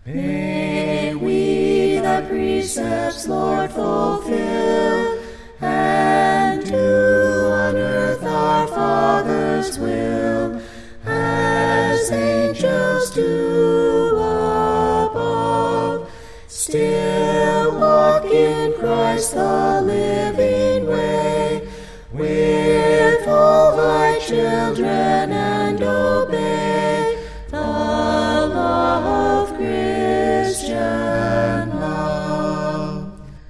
May we thy precepts, Lord, fulfill, and do on earth our Father's will, as angels do above. Still walk in Christ the living way, with all thy children, and obey the law of Christian love.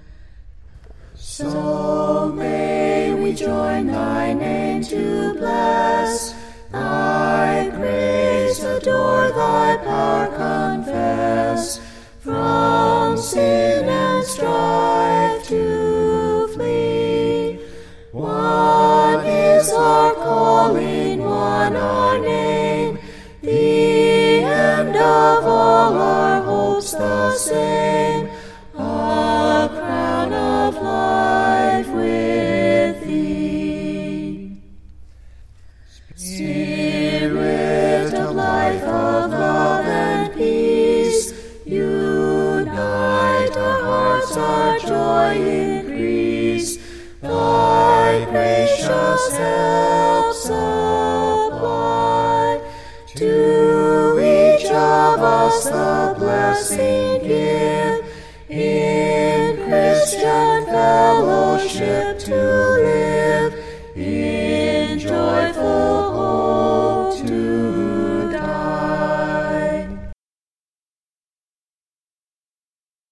So may we join thy name to bless, thy grace adore, thy power confess, from sin and strife to flee. One is our calling, one our name, the end of all our hopes the same, a crown of life with thee. Spirit of life, of love and peace, unite our hearts, our joy increase, thy gracious help supply. To each of us the blessing give, in Christian fellowship to